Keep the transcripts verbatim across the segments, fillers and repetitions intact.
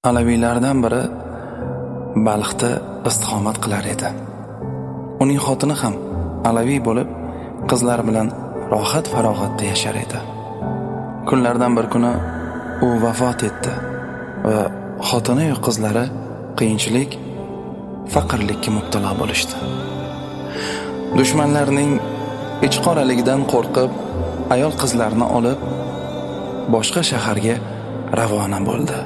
Alaviylardan biri Balxda istiqomat qilar edi. Uning xotini ham alaviy bo'lib, qizlar bilan rohat farog'atda yashar edi. Kunlardan bir kuni u vafot etdi va xotini va qizlari qiyinchilik, faqirlikka mubtalo bo'lishdi. Dushmanlarning ichqoraligidan qo'rqib, ayol qizlarni olib boshqa shaharga ravona bo'ldi.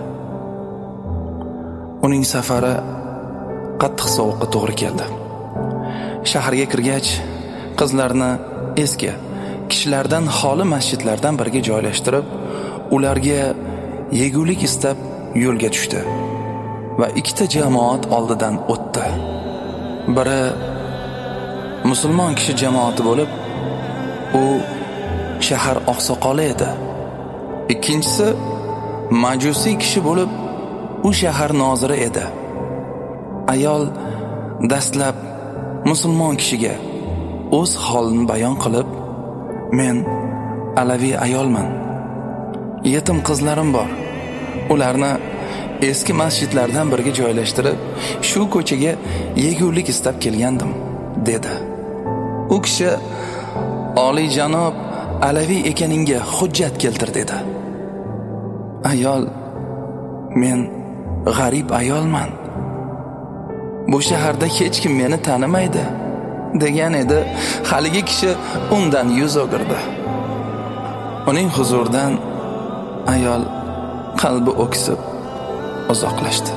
Uning safari qattiq sovuqqa to'g'ri keldi. Shaharga kirgach, qizlarni eski, kishilardan xoli masjidlardan biriga joylashtirib, ularga yegulik istab yo'lga tushdi va ikkita jamoat oldidan o'tdi. Biri musulmon kishi jamoati bo'lib, u shahar oqsoqoli edi. Ikkinchisi majusiy kishi bo'lib, u shahar noziri edi. Ayol dastlab musulmon kishiga o'z holini bayon qilib, men alaviy ayolman. Yetim qizlarim bor. Ularni eski masjidlardan biriga joylashtirib, shu ko'chaga yegulik istab kelgandim, dedi. U kishi oliy janob alaviy ekaningga hujjat keltir, dedi. Ayol, men g'arib ayolman. Bu shaharda hech kim meni tanimaydi, degan edi. Haligi kishi undan yuz o'girdi. Uning huzuridan ayol qalbi o'ksib uzoqlashdi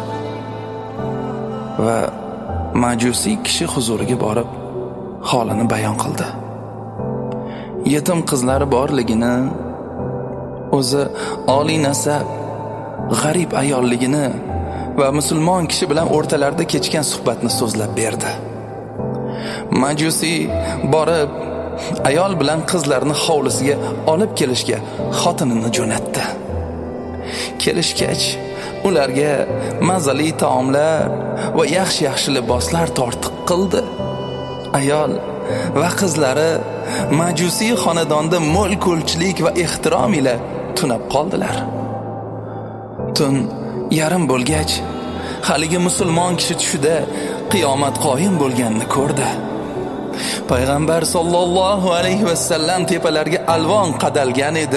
va majusiy kishi huzuriga borib holini bayon qildi. Yetim qizlari borligini, o'zi oliy nasab, g'arib ayolligini va musulmon kishi bilan o'rtalarida kechgan suhbatni so'zlab berdi. Majusiy borib, ayol bilan qizlarni hovlisiga olib kelishga xotinini jo'natdi. Kelishgach, ularga mazali taomlar va yaxshi-yaxshi liboslar tortiq qildi. Ayol va qizlari majusiy xonadonda mo'l-ko'lchilik va ehtirom ila tunab qoldilar. Tun yarim bo'lgach, haligi musulmon kishi tushida qiyomat qoyim bo'lganini ko'rdi. Payg'ambar sollallohu alayhi va sallam tepalarga alvon qadalgan edi.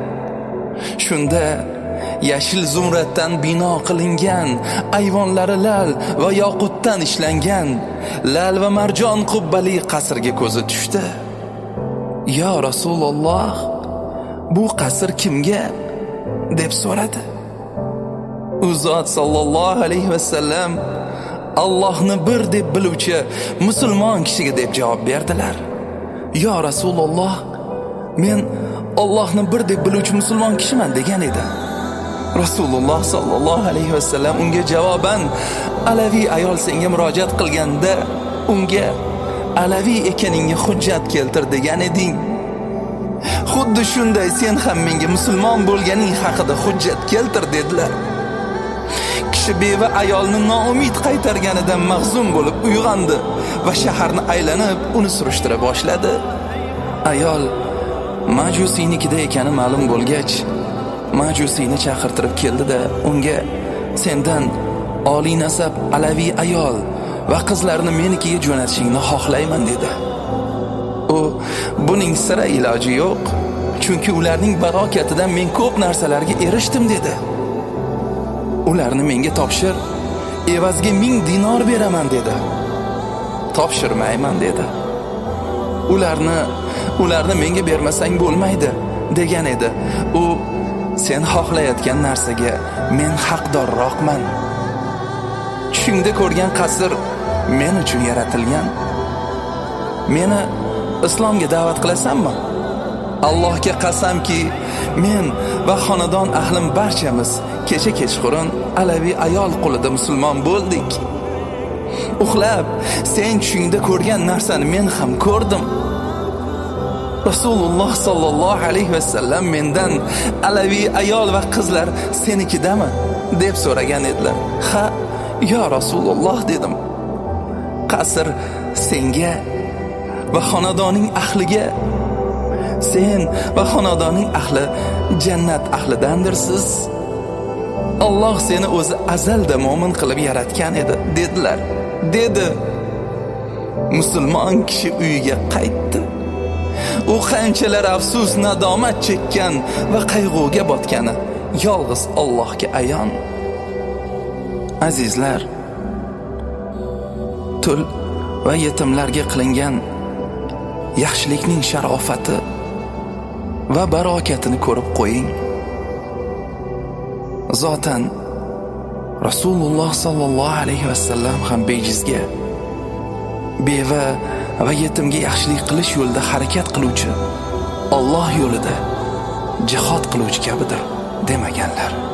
Shunda yashil zumraddan bino qilingan, ayvonlari lal va yoqutdan ishlangan, lal va marjon qubbali qasrga ko'zi tushdi. "Ya Rasululloh, bu qasr kimga?" deb so'radi. U zot sallallohu alayhi va sallam Allohni bir deb biluvchi musulmon kishiga deb javob berdilar. "Ya Rasululloh, men Allohni bir deb biluvchi musulmon kishiman" degan edi. Rasululloh sallallohu alayhi va sallam unga javoban alaviy ayol senga murojaat qilganda unga alaviy ekaningga hujjat keltir degan eding. Xuddi shunday sen ham menga musulmon bo'lganing haqida hujjat keltir dedilar. Kishi beva ayolni noumid qaytarganidan mahzun bo'lib uyg'ondi va shaharni aylanib uni surishtira boshladi. Ayol majusiynikida ekani ma'lum bo'lgach, majusiyni chaqirtirib keldi-da, unga sendan oliy nasab alaviy ayol va qizlarni menikiga jo'natishingni xohlayman dedi. U buning sira iloji yo'q, chunki ularning barokatidan men ko'p narsalarga erishdim dedi. Ularni menga topshir, evazga ming dinor beraman dedi. Topshirmayman dedi. Ularni ularni menga bermasang bo'lmaydi degan edi. U sen xohlayotgan narsaga men haqdorroqman. Tushingda ko'rgan qasr men uchun yaratilgan. Meni islomga da'vat qilasanmi? Allohga qasamki, men va xonadon ahlim barchamiz kecha kechqurun alaviy ayol qo'lida musulmon bo'ldik. Uxlab, sen tushingda ko'rgan narsani men ham ko'rdim. Rasululloh sallallohu alayhi va sallam mendan alaviy ayol va qizlar senikidami deb so'ragan edilar. Ha, ya Rasululloh dedim. Qasr senga va xonadoning ahliga. Sen va xonadoning ahli jannat ahlidandirsiz. Alloh seni o'zi azalda mo'min qilib yaratgan edi, dedilar. Dedi. Musulmon kishi uyiga qaytdi. U qanchalar afsus, nadomat chekkan va qayg'uga botgani yolg'iz Allohga ayon. Azizlar, tul va yetimlarga qilingan yaxshilikning sharofati va barokatini ko'rib qo'ying. Zotan Rasululloh sallallohu alayhi vasallam ham bejizga, beva va yetimga yaxshilik qilish yo'lida harakat qiluvchi, Alloh yo'lida jihad qiluvchi kabidir demaganlar.